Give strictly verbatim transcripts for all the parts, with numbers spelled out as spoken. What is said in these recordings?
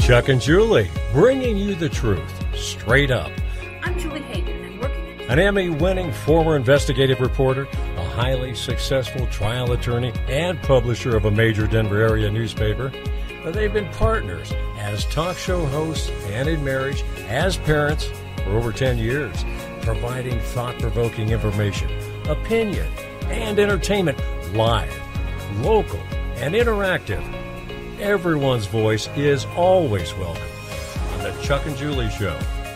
Chuck and Julie, bringing you the truth, straight up. I'm Julie Hayden, and working at... An Emmy-winning former investigative reporter, a highly successful trial attorney, and publisher of a major Denver area newspaper. They've been partners as talk show hosts and in marriage, as parents, for over ten years, providing thought-provoking information, opinion, and entertainment live, local, and interactive. Everyone's voice is always welcome on the Chuck and Julie Show.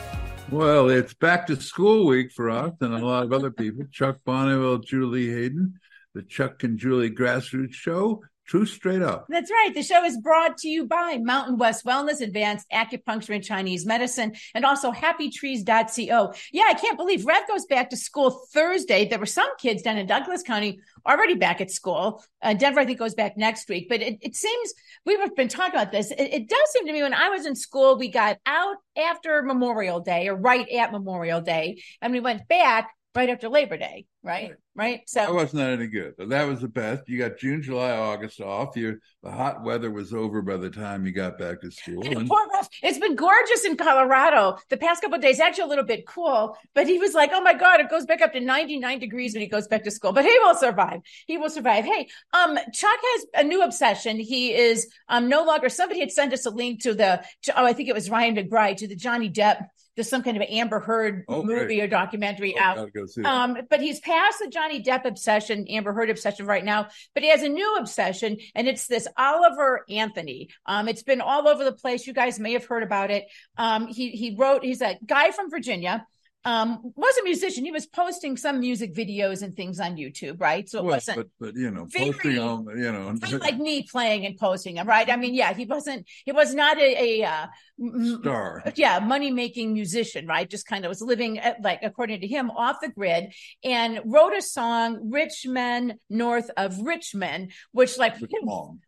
Well, it's back to school week for us and a lot of other people. Chuck Bonneville, Julie Hayden, the Chuck and Julie Grassroots Show. True straight up. That's right. The show is brought to you by Mountain West Wellness, Advanced Acupuncture and Chinese Medicine, and also happy trees dot co. Yeah, I can't believe Rev goes back to school Thursday. There were some kids down in Douglas County already back at school. Uh, Denver, I think, goes back next week. But it, it seems, we've been talking about this, it, it does seem to me when I was in school, we got out after Memorial Day or right at Memorial Day, and we went back right after Labor Day, right? Right. So that wasn't any good. That was the best. You got June, July, August off. Your the hot weather was over by the time you got back to school. And poor Russ, it's been gorgeous in Colorado the past couple of days. Actually, a little bit cool, but he was like, "Oh my God, it goes back up to ninety-nine degrees when he goes back to school." But he will survive. He will survive. Hey, um, Chuck has a new obsession. He is um no longer. Somebody had sent us a link to the. To, oh, I think it was Ryan McBride to the Johnny Depp. There's some kind of Amber Heard okay. movie or documentary oh, out. Go see um, but he's past the Johnny Depp obsession, Amber Heard obsession right now. But he has a new obsession, and it's this Oliver Anthony. Um, it's been all over the place. You guys may have heard about it. Um, he he wrote. He's a guy from Virginia. Um, was a musician. He was posting some music videos and things on YouTube, right? So it well, wasn't, but but you know, very, posting on, you know, like me playing and posting them, right? I mean, yeah, he wasn't. He was not a, a uh, star. M- yeah, money making musician, right? Just kind of was living at, like according to him off the grid, and wrote a song, "Rich Men North of Richmond," which like Richmond.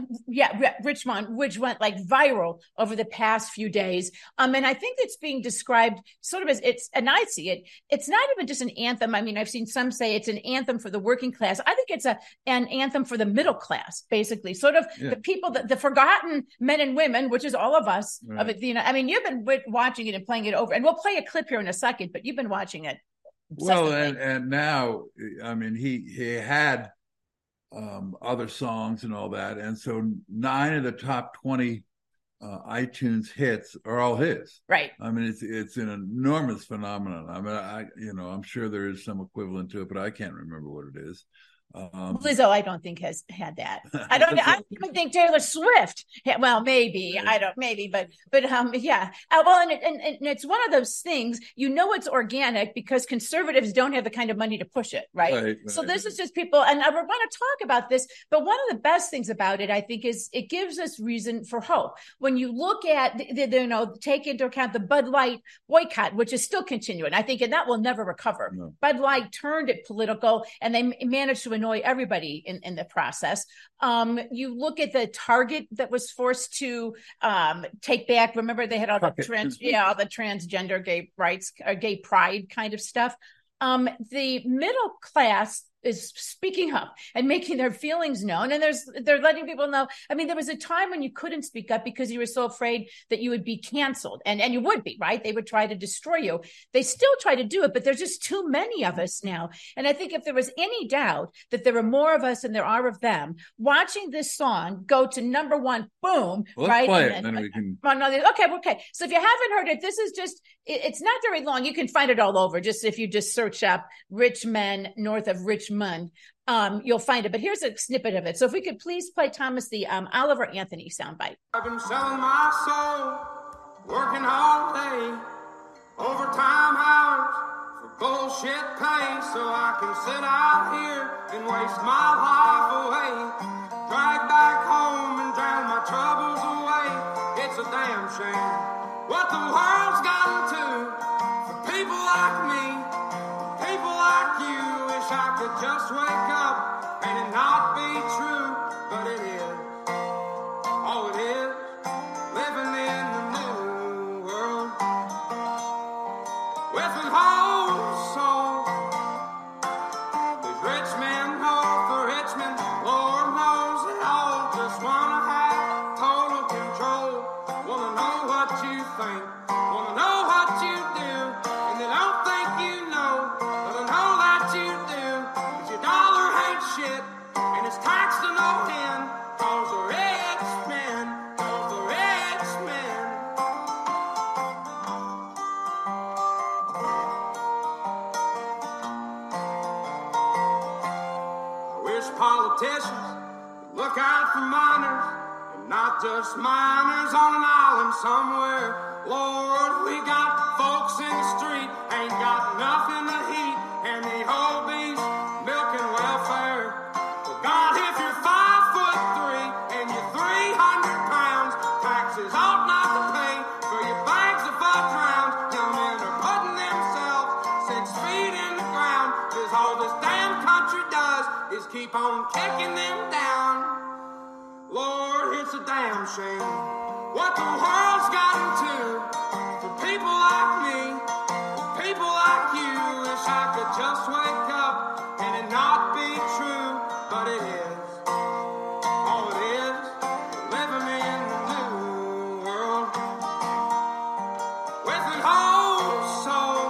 yeah, Richmond, which went like viral over the past few days. Um, and I think it's being described sort of as it's an I see it, it's not even just an anthem. I mean, I've seen some say it's an anthem for the working class. I think it's a an anthem for the middle class, basically, sort of yeah. the people, that the forgotten men and women, which is all of us. Right. Of it, you know, I mean, you've been watching it and playing it over, and we'll play a clip here in a second. But you've been watching it. Well, and, and now, I mean, he he had um, other songs and all that, and so nine of the top twenty. Uh, iTunes hits are all his. Right. I mean, it's it's an enormous phenomenon. I mean, I you know, I'm sure there is some equivalent to it, but I can't remember what it is. Um, Lizzo, I don't think has had that. I don't. I don't even think Taylor Swift. Well, maybe I don't. Maybe, but but um, yeah. Uh, well, and, it, and and it's one of those things. You know, it's organic because conservatives don't have the kind of money to push it, right? right, right. So this is just people, and I want to talk about this. But one of the best things about it, I think, is it gives us reason for hope. When you look at, the, the, you know, take into account the Bud Light boycott, which is still continuing, I think, and that will never recover. No. Bud Light turned it political, and they managed to annoy everybody in, in the process. Um, you look at the Target that was forced to um, take back. Remember, they had all the trans, yeah, all the transgender gay rights, or gay pride kind of stuff. Um, the middle class is speaking up and making their feelings known. And there's, they're letting people know. I mean, there was a time when you couldn't speak up because you were so afraid that you would be canceled, and, and you would be, right? They would try to destroy you. They still try to do it, but there's just too many of us now. And I think if there was any doubt that there are more of us than there are of them, watching this song go to number one, boom, well, let's right? Play and it, then, then we can... okay, okay. So if you haven't heard it, this is just, it, it's not very long. You can find it all over. Just if you just search up Rich Men North of Richmond, um, you'll find it. But here's a snippet of it. So if we could please play, Thomas, the um, Oliver Anthony soundbite. I've been selling my soul, working all day, overtime hours for bullshit pay, so I can sit out here and waste my life away, drag back home and drown my troubles away. It's a damn shame what the world's gotten to for people like me, people like you. Wish I could just wake up and it not be true, but it is. Oh, it is living in the new world with an whole soul. These rich men hope for Richmond, Lord knows they all just wanna have total control. Wanna know wish politicians would look out for miners, and not just miners on an island somewhere. Lord, we got folks in the street, ain't got nothing to eat, and the whole beast milking welfare. Well, God, if you're five foot three and you're three hundred pounds, taxes ought not to pay for your bags of fudge rounds. Young men are putting themselves six feet in the ground, 'cause all this damn country does is keep on kicking them down. Lord, it's a damn shame what the world's gotten to for people like me, for people like you. Wish I could just wake up and it not be true, but it is. All it is, living in the new world with an whole soul.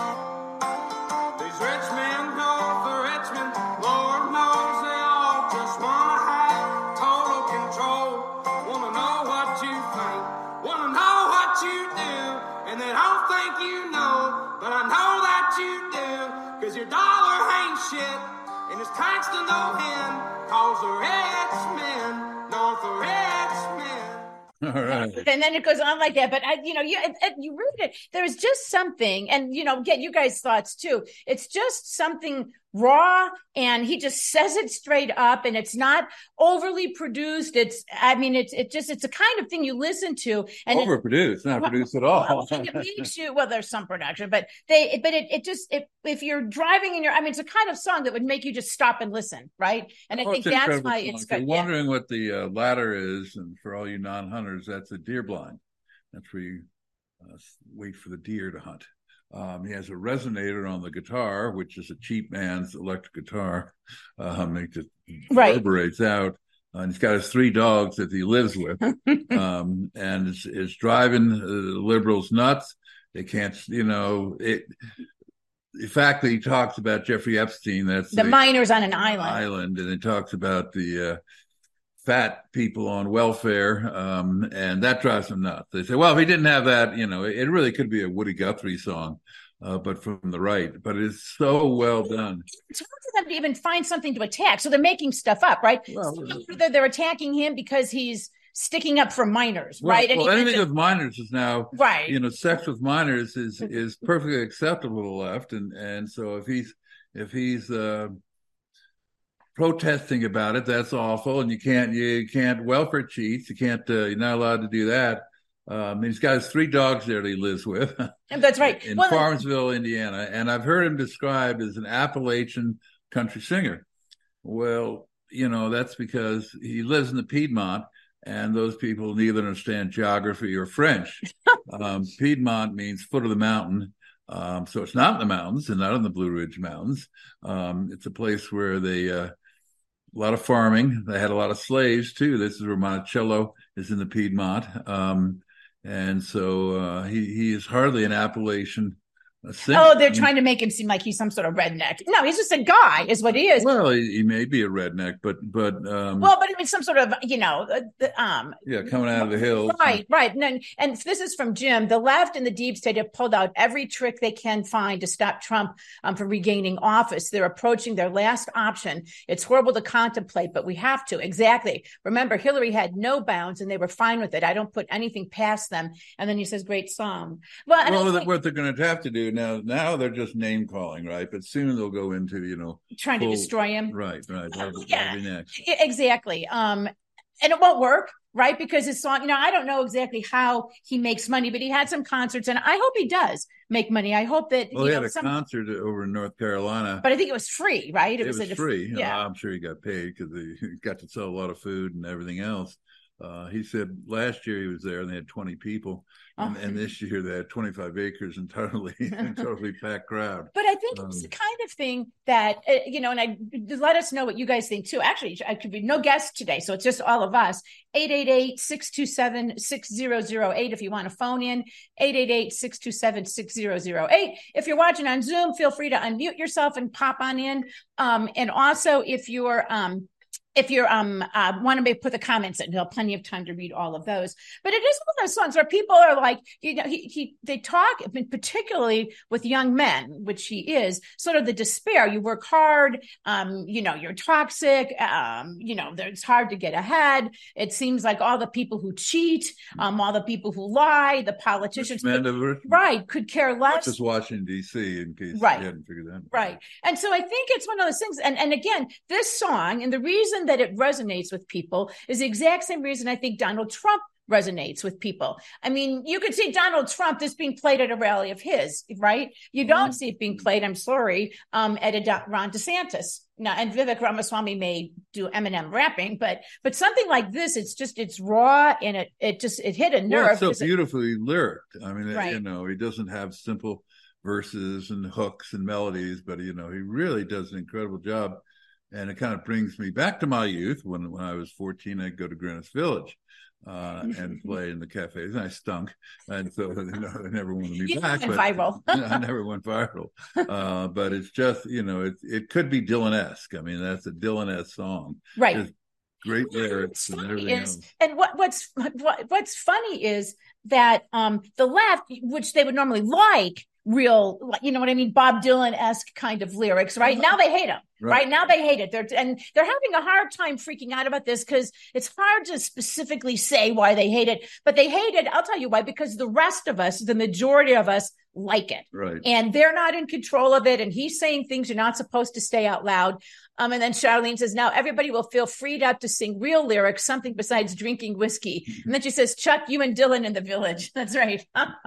These rich men know for Richmond, Lord knows they all just wanna have total control. Wanna know what you think, wanna know what you do, and they don't think you know, but I know that you do, 'cause your dollar ain't shit, and it's taxed to no end, 'cause the rich men know the rich men. All right. And then it goes on like that. But I, you know, you it, it, you read it. There's just something, and you know, get you guys' thoughts too. It's just something raw, and he just says it straight up, and it's not overly produced. It's, I mean, it's it just it's a kind of thing you listen to, and it, Overproduced, not produced at all. it makes you, well, there's some production, but they, but it, it just, if, if you're driving in your, I mean, it's a kind of song that would make you just stop and listen, right? And I Oh, think it's that's incredible why song. it's If you're good. Yeah. wondering what the uh, ladder is, and for all you non-hunters, that's a deer blind. That's where you uh, wait for the deer to hunt. Um, he has a resonator on the guitar, which is a cheap man's electric guitar. Um, it just Right. reverberates out. Uh, and he's got his three dogs that he lives with, um, and is, is driving uh, liberals nuts. They can't, you know, it. The fact that he talks about Jeffrey Epstein, that's The miners on an island. island, and it talks about the uh, fat people on welfare, um, and that drives them nuts. They say, well, if he didn't have that, you know, it really could be a Woody Guthrie song, uh, but from the right. But it's so well done. It's hard for them to even find something to attack. So they're making stuff up, right? Well, So they're, they're attacking him because he's sticking up for minors, Well, right? And well he anything mentioned- with minors is now, right. you know, sex with minors is is perfectly acceptable to the left, and and so if he's if he's uh, protesting about it, that's awful, and you can't you can't welfare cheats, you can't uh, you're not allowed to do that. Um, he's got his three dogs there that he lives with. And that's right. in Well, Farmsville, Indiana, and I've heard him described as an Appalachian country singer. Well, you know, that's because he lives in the Piedmont, and those people neither understand geography or French. um, Piedmont means foot of the mountain. Um, so it's not in the mountains and not in the Blue Ridge Mountains. Um, it's a place where they, uh, a lot of farming. They had a lot of slaves too. This is where Monticello is in the Piedmont. Um, and so uh, he, he is hardly an Appalachian uh, singer. oh, they're trying to make him seem like he's some sort of redneck. No, he's just a guy, is what he is. Well, he, he may be a redneck, but, but, um, Well, but I mean, some sort of, you know, uh, the, um, yeah, coming out of the hills. right, right. And, then, and this is from Jim. The left and the deep state have pulled out every trick they can find to stop Trump um, from regaining office. They're approaching their last option. It's horrible to contemplate, but we have to. Exactly. Remember, Hillary had no bounds, and they were fine with it. I don't put anything past them. And then he says, "Great song." Well, and Well, I think what they're going to have to do now, now they're just name calling, right? But soon they'll go into, you know, trying to full- destroy him. Right, right. That'll, Yeah. that'll be next. Yeah, exactly. Um, and it won't work, right? Because his song, you know, I don't know exactly how he makes money, but he had some concerts, and I hope he does make money. I hope that, Well, you he know, had a some, concert over in North Carolina. but I think it was free, right? it was, a- free. Yeah. Uh, I'm sure he got paid because he got to sell a lot of food and everything else. Uh, he said last year he was there and they had twenty people, and, Oh. and this year they had twenty-five acres and totally, totally packed crowd. But I think it's Um, the kind of thing that, uh, you know, and I let us know what you guys think too. Actually, I could be no guest today, so it's just all of us. eight eight eight, six two seven, six zero zero eight if you want to phone in, eight eight eight, six two seven, six zero zero eight. If you're watching on Zoom, feel free to unmute yourself and pop on in. Um, and also, if you're um, if you're um uh, want to put the comments in, there'll plenty of time to read all of those. But it is one of those songs where people are like, you know, he, he they talk, particularly with young men, which he is, sort of the despair. You work hard, um, you know, you're toxic, um, you know, it's hard to get ahead. It seems like all the people who cheat, um, all the people who lie, the politicians, could, right, could care less. Just Washington D C in case right. you hadn't figured that out. Right, and so I think it's one of those things. And and again, this song, and the reason that it resonates with people is the exact same reason I think Donald Trump resonates with people. I mean, you could see Donald Trump this being played at a rally of his, right? You don't mm-hmm. see it being played, I'm sorry, um, at a Ron DeSantis. Now, and Vivek Ramaswamy may do Eminem rapping, but but something like this, it's just, it's raw, and it it just, it hit a nerve. Well, it's so beautifully it, lyricked. I mean, right. you know, he doesn't have simple verses and hooks and melodies, but, you know, he really does an incredible job. And it kind of brings me back to my youth. When when I was fourteen, I'd go to Greenwich Village uh, and play in the cafes, and I stunk. And so, you know, they never wanted me you back. Went but viral. I never went viral. Uh, but it's just, you know, it, it could be Dylan-esque. I mean, that's a Dylan-esque song. Right. There's great lyrics and everything is, else. And what, what's what, what's funny is that um, the left, which they would normally like, real, you know what I mean, Bob Dylan-esque kind of lyrics, right? Now they hate him. Right. right now they hate it. They're and they're having a hard time freaking out about this because it's hard to specifically say why they hate it, but they hate it. I'll tell you why, because the rest of us, the majority of us, like it. Right. And they're not in control of it. And he's saying things you're not supposed to say out loud. Um, and then Charlene says, now everybody will feel freed up to sing real lyrics, something besides drinking whiskey. And then she says, Chuck, you and Dylan in the Village. That's right.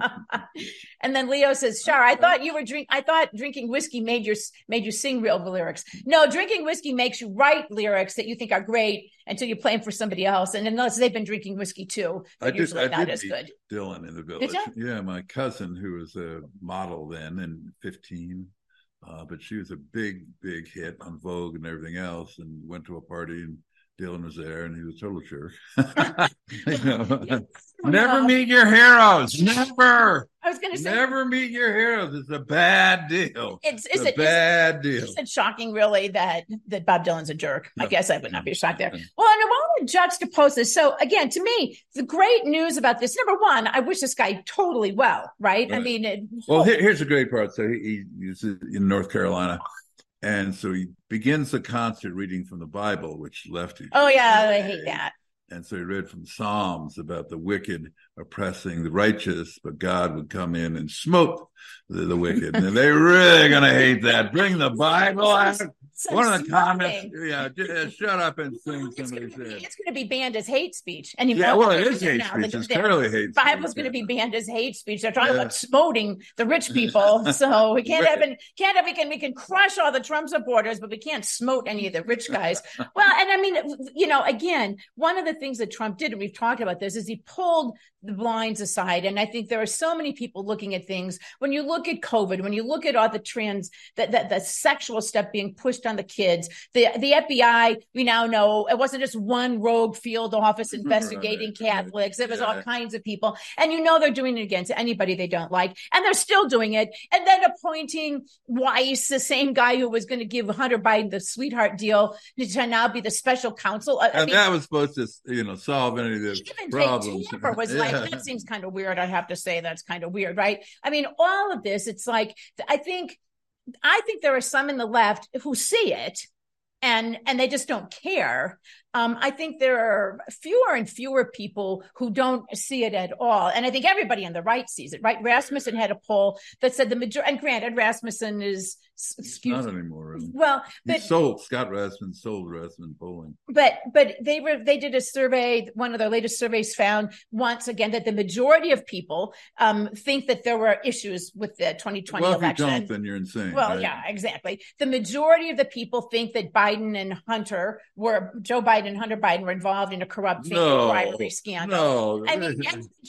And then Leo says, Char, I thought you were drink. I thought drinking whiskey made you made you sing real lyrics. No, drinking whiskey makes you write lyrics that you think are great until you play them for somebody else. And unless they've been drinking whiskey too, they're I usually did, I not did as meet good. Dylan in the Village. Yeah, my cousin, who was a model then and fifteen, uh, but she was a big, big hit on Vogue and everything else, and went to a party and Dylan was there, and he was a total jerk. You know, never meet your heroes. Never. I was going to say, never meet your heroes. It's a bad deal. It's, it's, it's a it, bad is, deal. Is it shocking, really, that that Bob Dylan's a jerk? No. I guess I would not be shocked there. No. Well, and I want to juxtapose this. So, again, to me, the great news about this, number one, I wish this guy totally well, right? right. I mean, it, well, here, here's the great part. So he, he's in North Carolina. And so he begins the concert reading from the Bible, which lefties. Oh, yeah, I hate that. And so he read from Psalms about the wicked oppressing the righteous, but God would come in and smote the, the wicked. And they're really going to hate that. Bring the Bible out. So One of the smoking. comments, yeah, just shut up and sing. It's going Somebody said. to be banned as hate speech. And yeah, well, it is hate speech. It's clearly hate speech. Bible's going to be banned as hate speech. They're talking yeah. about smoting the rich people. So we can't have, can't have, we can, we can crush all the Trump supporters, but we can't smote any of the rich guys. Well, and I mean, you know, again, one of the things that Trump did, and we've talked about this, is he pulled the blinds aside. And I think there are so many people looking at things. When you look at COVID, when you look at all the trends, that the, the sexual stuff being pushed on the kids, the, the F B I, we now know it wasn't just one rogue field office investigating right. Catholics. It was yeah. all kinds of people. And you know they're doing it against anybody they don't like. And they're still doing it. And then appointing Weiss, the same guy who was going to give Hunter Biden the sweetheart deal, to now be the special counsel. I and mean, that was supposed to, you know, solve any of the problems. Tamper was yeah. like, that seems kind of weird. I have to say that's kind of weird, right? I mean, all of this, it's like, I think, I think there are some in the left who see it and, and they just don't care. Um, I think there are fewer and fewer people who don't see it at all. And I think everybody on the right sees it, right? Rasmussen had a poll that said the majority, and granted, Rasmussen is, excuse not anymore. Really. Well, but, he sold, Scott Rasmussen sold Rasmussen polling. But, but they were, they did a survey. One of their latest surveys found once again that the majority of people um, think that there were issues with the twenty twenty well, election. Well, if you don't, then you're insane. Well, right? yeah, exactly. The majority of the people think that Biden and Hunter were, Joe Biden and Hunter Biden were involved in a corrupt family no, bribery scandal. No. I mean, and the majority of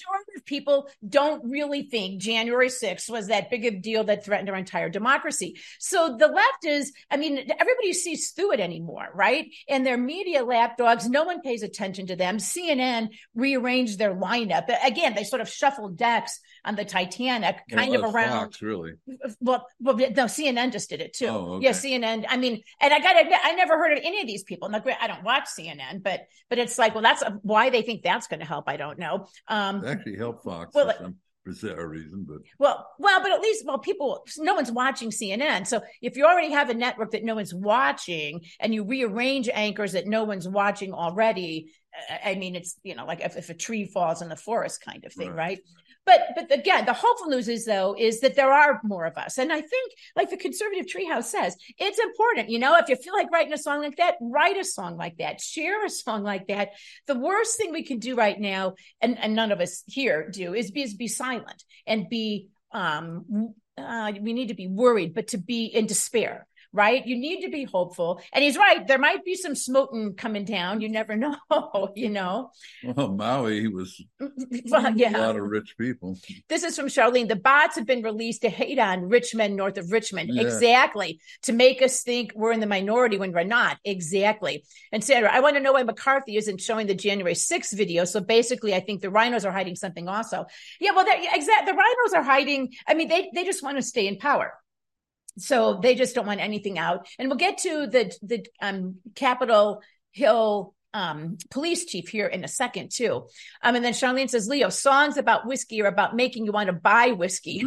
people don't really think January sixth was that big of a deal that threatened our entire democracy. So the left is, I mean, everybody sees through it anymore, right? And their media lapdogs, no one pays attention to them. C N N rearranged their lineup. Again, they sort of shuffled decks on the Titanic, kind well, of around. Fox, really. Well, well, no, C N N just did it too. Oh, okay. Yeah, C N N. I mean, and I got to admit, I never heard of any of these people. Now, I don't watch C N N, but but it's like, well, that's a, why they think that's going to help. I don't know. Um, it actually helped Fox well, for some bizarre reason, but well, well, but at least, well, people, no one's watching C N N. So if you already have a network that no one's watching, and you rearrange anchors that no one's watching already, I mean, it's, you know, like if, if a tree falls in the forest kind of thing, right? right? But but again, the hopeful news is, though, is that there are more of us. And I think, like the Conservative Treehouse says, it's important. You know, if you feel like writing a song like that, write a song like that. Share a song like that. The worst thing we can do right now, and, and none of us here do, is be, is be silent and be, um, uh, we need to be worried, but to be in despair. Right? You need to be hopeful. And he's right. There might be some smoking coming down. You never know, you know. Well, Maui, he was well, yeah. a lot of rich people. This is from Charlene. The bots have been released to hate on rich men north of Richmond. Yeah. Exactly. To make us think we're in the minority when we're not. Exactly. And Sandra, I want to know why McCarthy isn't showing the January sixth video. So basically, I think the rhinos are hiding something also. Yeah, well, exactly. The rhinos are hiding. I mean, they, they just want to stay in power. So they just don't want anything out. And we'll get to the the um, Capitol Hill um, police chief here in a second, too. Um, and then Charlene says, Leo, songs about whiskey are about making you want to buy whiskey.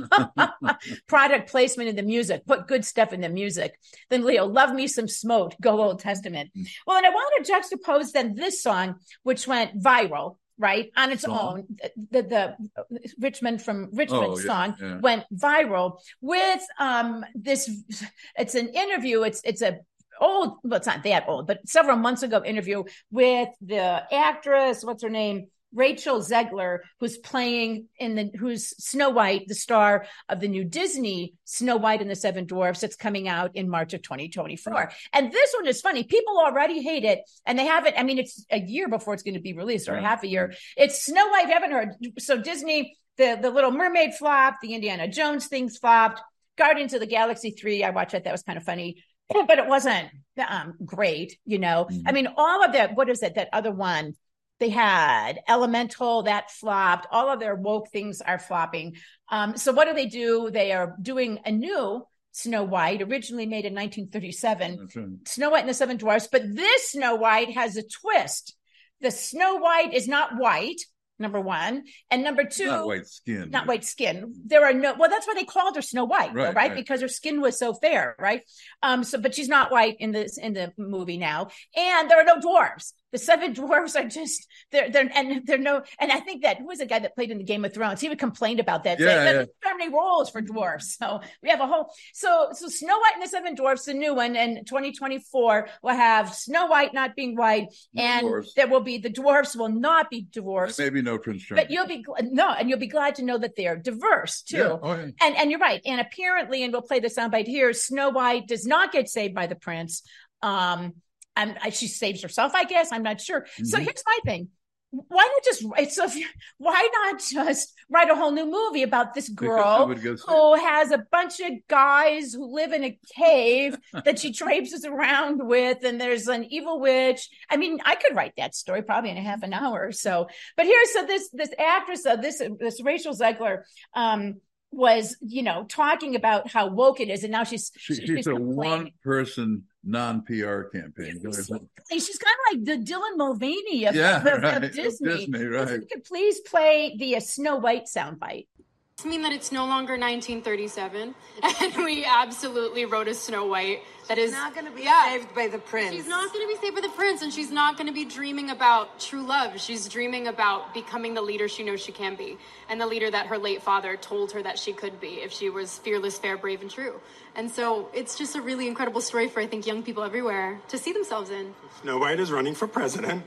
Product placement in the music. Put good stuff in the music. Then Leo, love me some Smoke. Go Old Testament. Well, and I want to juxtapose then this song, which went viral. Right, on its song. own, the, the the Richmond from Richmond oh, yeah, song yeah. went viral with um this. It's an interview. It's it's a old. Well, it's not that old, but several months ago interview with the actress. What's her name? Rachel Zegler, who's playing in the, who's Snow White, the star of the new Disney Snow White and the Seven Dwarfs that's coming out in March of twenty twenty-four. Right. And this one is funny. People already hate it, and they haven't, I mean, it's a year before it's going to be released, or right. half a year. It's Snow White, haven't heard. So Disney, the, the Little Mermaid flopped, the Indiana Jones things flopped, Guardians of the Galaxy three, I watched that, that was kind of funny. But it wasn't um, great, you know. Mm-hmm. I mean, all of that, what is it, that other one? They had Elemental, that flopped. All of their woke things are flopping. Um, so what do they do? They are doing a new Snow White, originally made in nineteen thirty-seven. Right. Snow White and the Seven Dwarfs. But this Snow White has a twist. The Snow White is not white, number one. And number two, not white skin. Not white skin. There are no, well, that's why they called her Snow White, right? Though, right? right? Because her skin was so fair, right? Um, so, but she's not white in this, in the movie now. And there are no dwarves. The seven dwarfs are just, they're, they're, and they're no, and I think that, who was the guy that played in the Game of Thrones? He would complain about that. Yeah, saying, yeah. There's so many roles for dwarfs. So we have a whole, so, so Snow White and the Seven Dwarfs, the new one, and twenty twenty-four will have Snow White not being white, no and dwarfs. There will be, the dwarfs will not be dwarfs. Maybe no Prince Charming. But you'll be, no, and you'll be glad to know that they're diverse too. Yeah. Oh, yeah. And, and you're right. And apparently, and we'll play the soundbite here, Snow White does not get saved by the prince. Um, And she saves herself, I guess. I'm not sure. Mm-hmm. So here's my thing. Why not just write? So if you, why not just write a whole new movie about this girl who has a bunch of guys who live in a cave that she traipses around with, and there's an evil witch. I mean, I could write that story probably in a half an hour or so. But here's so this this actress, uh, this this Rachel Zegler, um, was, you know, talking about how woke it is, and now she's she, she's, she's a one person non-P R campaign. She's, she's kind of like the Dylan Mulvaney of, yeah, of, right. of Disney. Of Disney, right. If you could please play the uh, Snow White soundbite. I mean that it's no longer nineteen thirty-seven, and we absolutely wrote a Snow White that she's is not going to be yeah, saved by the prince. She's not going to be saved by the prince, and she's not going to be dreaming about true love. She's dreaming about becoming the leader she knows she can be, and the leader that her late father told her that she could be if she was fearless, fair, brave, and true. And so it's just a really incredible story for, I think, young people everywhere to see themselves in. Snow White is running for president.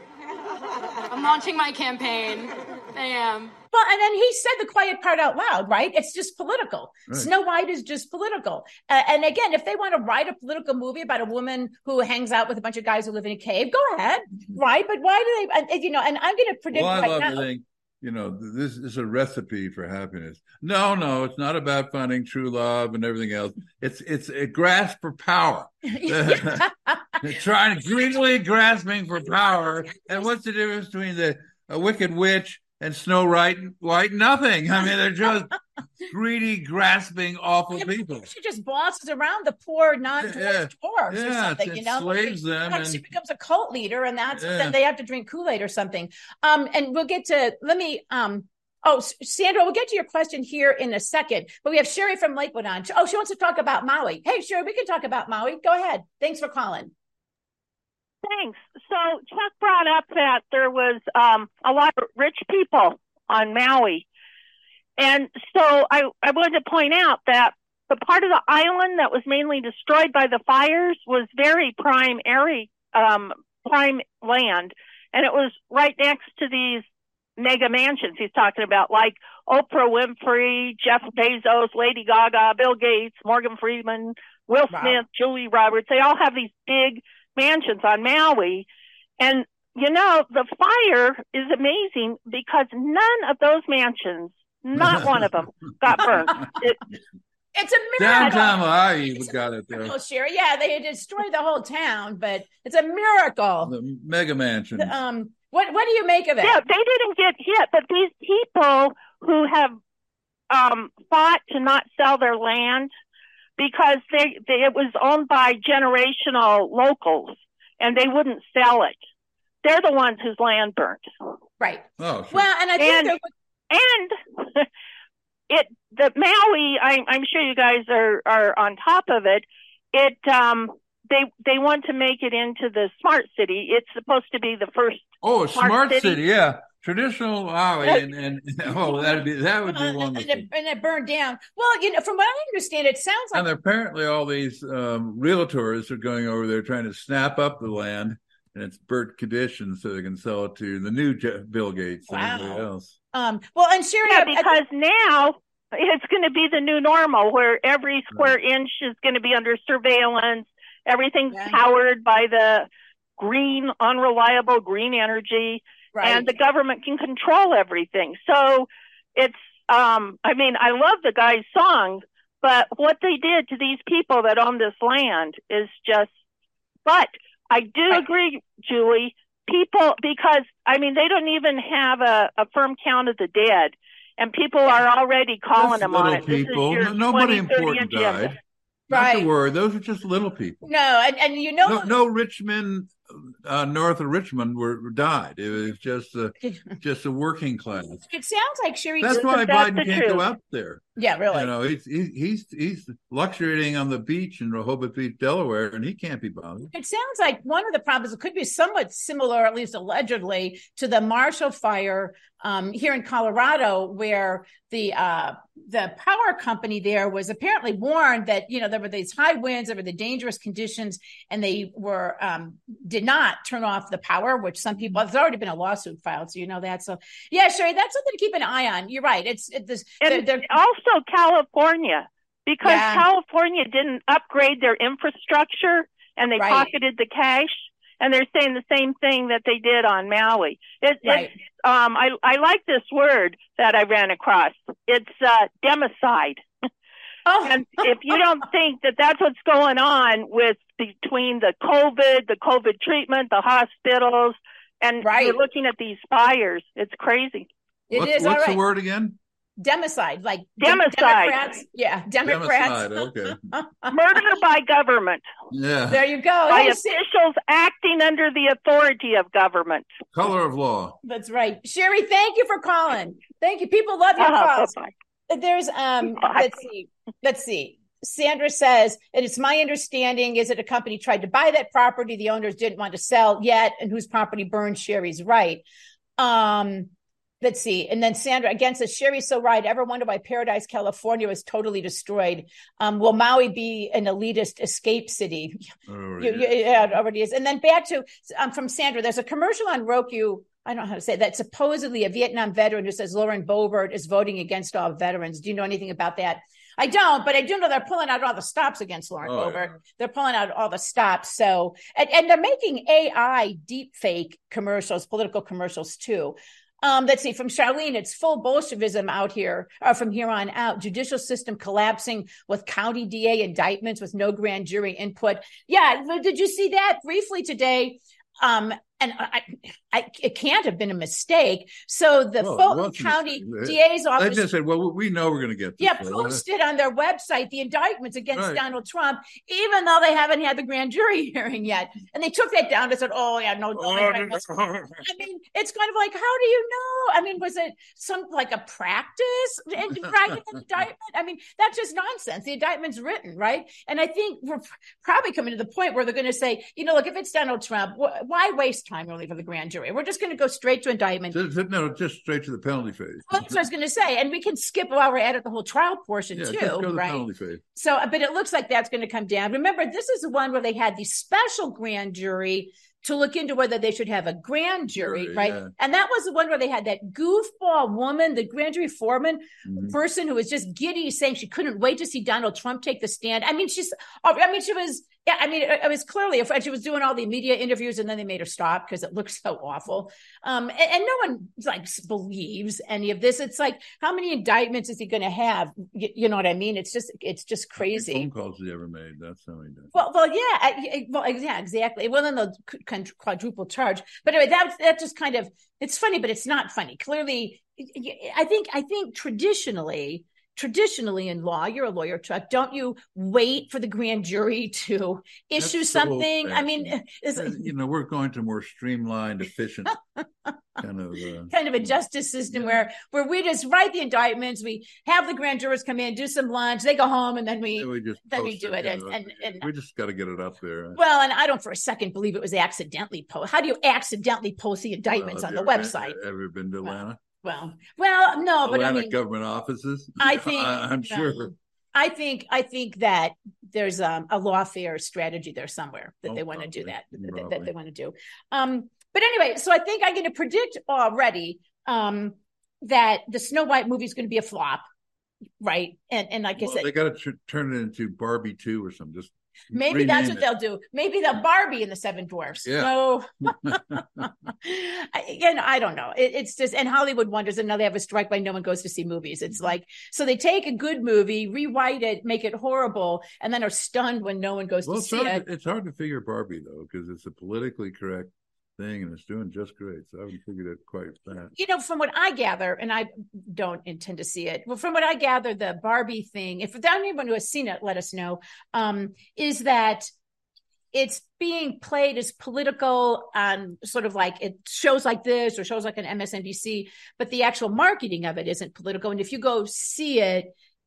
I'm launching my campaign. I am. Well, and then he said the quiet part out loud, right? It's just political. Right. Snow White is just political. Uh, and again, if they want to write a political movie about a woman who hangs out with a bunch of guys who live in a cave, go ahead, right? But why do they, uh, you know, and I'm going to predict well, I right love now. to think you know, this is a recipe for happiness. No, no, it's not about finding true love and everything else. It's it's a grasp for power. They're trying greedily grasping for power. And what's the difference between the a wicked witch and Snow White? White nothing. I mean, they're just greedy, grasping, awful yeah, people. She just bosses around the poor non-dwarfed yeah. dwarves yeah, or something, you know. Slaves them, like and she becomes a cult leader, and that's yeah. then they have to drink Kool-Aid or something. Um, and we'll get to. Let me. Um, oh, Sandra, we'll get to your question here in a second. But we have Sherry from Lakewood on. Oh, she wants to talk about Maui. Hey, Sherry, we can talk about Maui. Go ahead. Thanks for calling. Thanks. So Chuck brought up that there was um, a lot of rich people on Maui. And so I, I wanted to point out that the part of the island that was mainly destroyed by the fires was very prime area, um, prime land. And it was right next to these mega mansions he's talking about, like Oprah Winfrey, Jeff Bezos, Lady Gaga, Bill Gates, Morgan Freeman, Will Wow. Smith, Julie Roberts. They all have these big mansions on Maui. And, you know, the fire is amazing because none of those mansions, not one of them, got burned. It, It's a miracle. downtown Hawaii, we got it there. Oh, Sherry, yeah, they had destroyed the whole town, but it's a miracle. The mega mansion. Um, what what do you make of it? yeah, they didn't get hit, but these people who have um, fought to not sell their land because they, they it was owned by generational locals and they wouldn't sell it. They're the ones whose land burnt. Right. Oh, sure. Well, and I think And- there was, And it the Maui, I, I'm sure you guys are, are on top of it. It um they they want to make it into the smart city. It's supposed to be the first. oh, Smart smart city. city. yeah. Traditional Maui, and, and oh, that'd be that would be uh, and, wonderful. it, and it burned down. Well, you know, from what I understand, it sounds like And apparently, all these um, realtors are going over there trying to snap up the land in its burnt condition so they can sell it to the new Jeff, Bill Gates and Wow. everybody else. um. Well, and Sherry, Yeah, I- I- because now it's going to be the new normal where every square inch is going to be under surveillance. Everything's Yeah. powered by the green, unreliable green energy. right. And the government can control everything. So it's, um, I mean, I love the guy's song, but what they did to these people that own this land is just, but I do Right. agree, Julie, people, because, I mean, they don't even have a, a firm count of the dead. And people Yeah. are already calling Just them on little it. This is people. your No- Nobody twenty, thirty important agenda. died. Not Right. to worry. Those are just little people. no, and, and you know, No, no rich men uh, north of Richmond were died. It was just a, just a working class. it sounds like Sherry. That's That's why the Biden can't truth. go out there. yeah, really. You know, he's he, he's he's luxuriating on the beach in Rehoboth Beach, Delaware, and he can't be bothered. It sounds like one of the problems, it could be somewhat similar, at least allegedly, to the Marshall Fire um, here in Colorado, where the uh, the power company there was apparently warned that, you know, there were these high winds, there were the dangerous conditions, and they were um, did not turn off the power, which some people, there's already been a lawsuit filed, so you know that. So, yeah, Sherry, that's something to keep an eye on. You're right. It's it, this, And they're, they're, also California, because Yeah. California didn't upgrade their infrastructure and they Right. pocketed the cash. And they're saying the same thing that they did on Maui. It, Right. It's, um, I, I like this word that I ran across. It's uh, democide. oh, And if you don't think that that's what's going on with between the COVID, the COVID treatment, the hospitals, and Right. you're looking at these fires, it's crazy. it What- is all what's right. the word again? Democide, like de- Democide. Democrats. Yeah, Democrats. Democide, okay. Murder by government. Yeah. There you go. By Hey, see- officials acting under the authority of government. Color of law. that's right. Sherry, thank you for calling. Thank you. People love your Uh-huh, calls. bye-bye. There's um Bye. let's see. Let's see. Sandra says, and it's my understanding is that a company tried to buy that property. The owners didn't want to sell yet, and whose property burned. Sherry's right. Um, let's see. And then Sandra again says, Sherry's so right. Ever wonder why Paradise, California was totally destroyed? Um, will Maui be an elitist escape city? Oh, You- yeah. you- yeah, it already is. And then back to um, from Sandra, there's a commercial on Roku. I don't know how to say it, that supposedly a Vietnam veteran who says Lauren Boebert is voting against all veterans. Do you know anything about that? I don't, but I do know they're pulling out all the stops against Lauren Oh, Boebert. yeah. They're pulling out all the stops. So, and, and they're making A I deep fake commercials, political commercials too. Um, let's see, from Charlene, it's full Bolshevism out here, or from here on out. Judicial system collapsing with county D A indictments with no grand jury input. Yeah, did you see that briefly today? Um, and I, I, it can't have been a mistake. So the well, Fulton County D A's office, they just said, "Well, we know we're going to get this." Yeah, posted on their website the indictments against right. Donald Trump, even though they haven't had the grand jury hearing yet. And they took that down and said, "Oh, yeah, no." no I mean, it's kind of like, how do you know? I mean, was it some like a practice in writing an indictment? I mean, that's just nonsense. The indictment's written, right? And I think we're probably coming to the point where they're going to say, you know, look, if it's Donald Trump, why waste time really for the grand jury? We're just going to go straight to indictment. No, just straight to the penalty phase. Well, that's what I was going to say. And we can skip while we're at it the whole trial portion yeah, too, just go to the right? penalty phase. So, but it looks like that's going to come down. Remember, this is the one where they had the special grand jury to look into whether they should have a grand jury, Jury, right? yeah. And that was the one where they had that goofball woman, the grand jury foreman Mhm. person who was just giddy, saying she couldn't wait to see Donald Trump take the stand. I mean, she's, I mean, she was, yeah, I mean, it, it was clearly, a, she was doing all the media interviews and then they made her stop because it looked so awful. Um, and, and no one like believes any of this. It's like, how many indictments is he going to have? You, you know what I mean? It's just, it's just crazy. How many phone calls he ever made? That's how he does. Well, well, yeah, I, well, yeah, exactly. Well, then they'll quadruple charge. But anyway, that that just kind of, it's funny, but it's not funny. Clearly, I think I think traditionally, traditionally in law, you're a lawyer, Chuck. Don't you wait for the grand jury to issue That's something? so I mean, is, you know, we're going to more streamlined, efficient kind of uh, kind of a justice system yeah. where where we just write the indictments, we have the grand jurors come in, do some lunch, they go home, and then we, we just then we do it. it And, and, and we just got to get it up there. Well, and I don't for a second believe it was accidentally posted. How do you accidentally post the indictments well, on the ever, website? Ever been to Atlanta? Well, well, no, but Atlanta I mean, government offices. I think I, I'm no, sure. I think I think that there's um, a lawfare strategy there somewhere that oh, they want to do that, that that they want to do. Um, but anyway, so I think I'm going to predict already um, that the Snow White movie is going to be a flop, right? And and like well, I said, they got to tr- turn it into Barbie two or something. Just maybe that's what it. they'll do. Maybe they'll Barbie in the Seven Dwarfs. Yeah. No, again, I don't know. It, it's just, and Hollywood wonders, and now they have a strike by no one goes to see movies. It's like, so they take a good movie, rewrite it, make it horrible, and then are stunned when no one goes well, to it's see hard it. To, it's hard to figure Barbie though, because it's a politically correct thing and it's doing just great. So I haven't figured it quite that. You know, from what I gather, and I don't intend to see it, well, from what I gather, the Barbie thing, if without anyone who has seen it, let us know, um, is that it's being played as political on sort of like it shows like this or shows like an M S N B C, but the actual marketing of it isn't political. And if you go see it,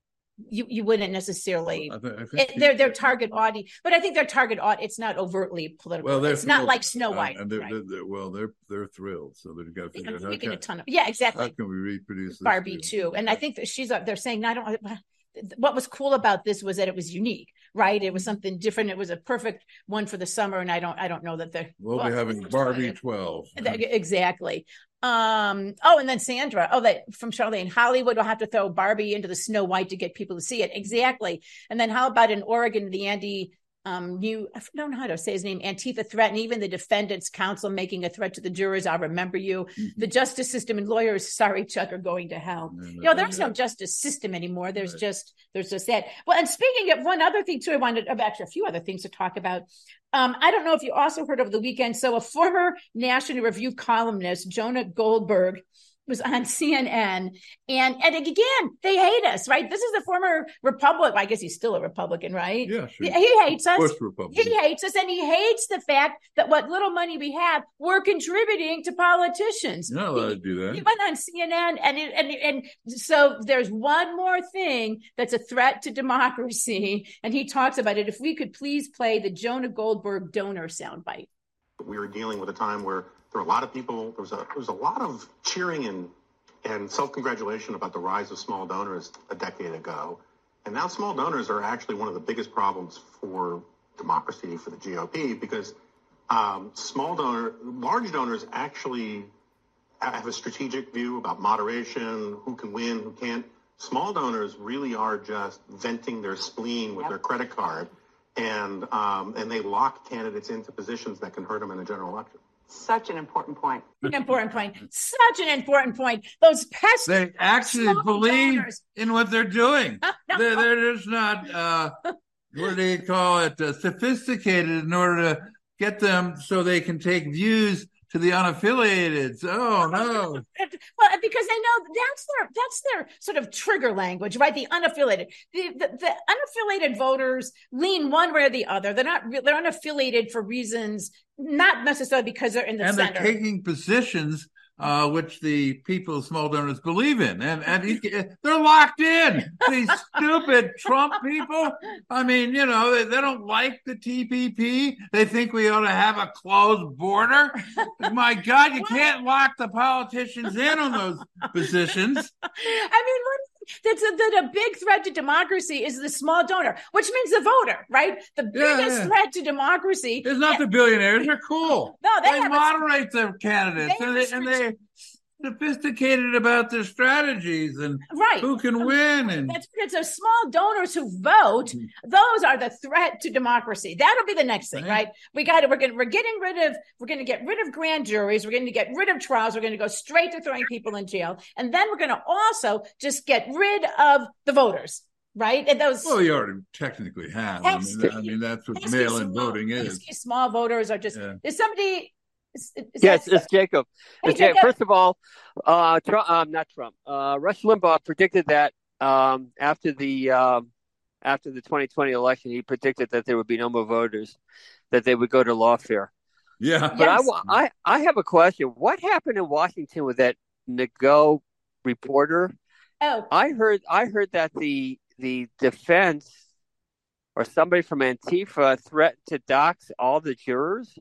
you you wouldn't necessarily I think, I think it, their their target audience, but I think their target audience, it's not overtly political. Well, it's thrilled. not like Snow White. Uh, and they're, right? they're, they're, well, they're they're thrilled, so they've got to figure out how, making can, a ton of yeah, exactly. how can we reproduce this Barbie too? And I think that she's they're saying, I don't. What was cool about this was that it was unique, right? It was something different. It was a perfect one for the summer, and I don't I don't know that they're we'll, well be having Barbie twelve exactly. Um, oh, and then Sandra, oh, that from Charlene, Hollywood will have to throw Barbie into the Snow White to get people to see it. Exactly. And then how about in Oregon, the Andy, um, new, I don't know how to say his name, Antifa threat, and even the defendant's counsel making a threat to the jurors. I'll remember you. Mm-hmm. The justice system and lawyers, sorry, Chuck, are going to hell. No, you know, there's no justice system anymore. There's right. just, there's just that. Well, and speaking of one other thing too, I wanted, actually a few other things to talk about. Um, I don't know if you also heard over the weekend. So a former National Review columnist, Jonah Goldberg, was on C N N. And, and again, they hate us, right? This is a former Republican. I guess he's still a Republican, right? Yeah, sure. He, he hates us. Republican. He hates us. And he hates the fact that what little money we have, we're contributing to politicians. You're not allowed he, to do that. He went on C N N. And, it, and, and so there's one more thing that's a threat to democracy. And he talks about it. If we could please play the Jonah Goldberg donor soundbite. We were dealing with a time where there were a lot of people, there was a, there was a lot of cheering and, and self-congratulation about the rise of small donors a decade ago. And now small donors are actually one of the biggest problems for democracy, for the G O P, because um, small donor, large donors actually have a strategic view about moderation, who can win, who can't. Small donors really are just venting their spleen with yep. their credit card, and um, and they lock candidates into positions that can hurt them in a general election. Such an important point. An important point. Such an important point. Those pests. They actually believe donors. in what they're doing. no. they're, they're just not, uh, what do you call it, uh, sophisticated in order to get them so they can take views to the unaffiliated. Oh no! Well, because they know that's their that's their sort of trigger language, right? The unaffiliated, the, the, the unaffiliated voters lean one way or the other. They're not they're unaffiliated for reasons not necessarily because they're in the and center. They're taking positions uh, which the people, small donors, believe in, and and he, they're locked in. These stupid Trump people. I mean, you know, they, they don't like the T P P. They think we ought to have a closed border. My God, you can't lock the politicians in on those positions. I mean, what? That's a, that a big threat to democracy is the small donor, which means the voter, right? The biggest yeah, yeah. threat to democracy. It's not the billionaires. They're cool. No, they, they moderate a, their candidates, they and, they, and they're sophisticated about their strategies and right. who can win. And that's it's a small donors who vote. Those are the threat to democracy. That'll be the next thing, right? right? We got to. We're going. We're getting rid of. We're going to get rid of grand juries. We're going to get rid of trials. We're going to go straight to throwing people in jail, and then we're going to also just get rid of the voters. Right? And those. Well, you already technically have. I mean, I mean, that's what mail-in small, voting is. Small voters are just. Yeah. Is somebody. Is, is yes, it's Jacob. Hey, it's Jacob. First of all, uh, Trump, um, not Trump. Uh, Rush Limbaugh predicted that um, after the um, after the twenty twenty election, he predicted that there would be no more voters, that they would go to lawfare. Yeah, but yes. I, I I have a question. What happened in Washington with that Nago reporter? Oh, I heard I heard that the the defense or somebody from Antifa threatened to dox all the jurors.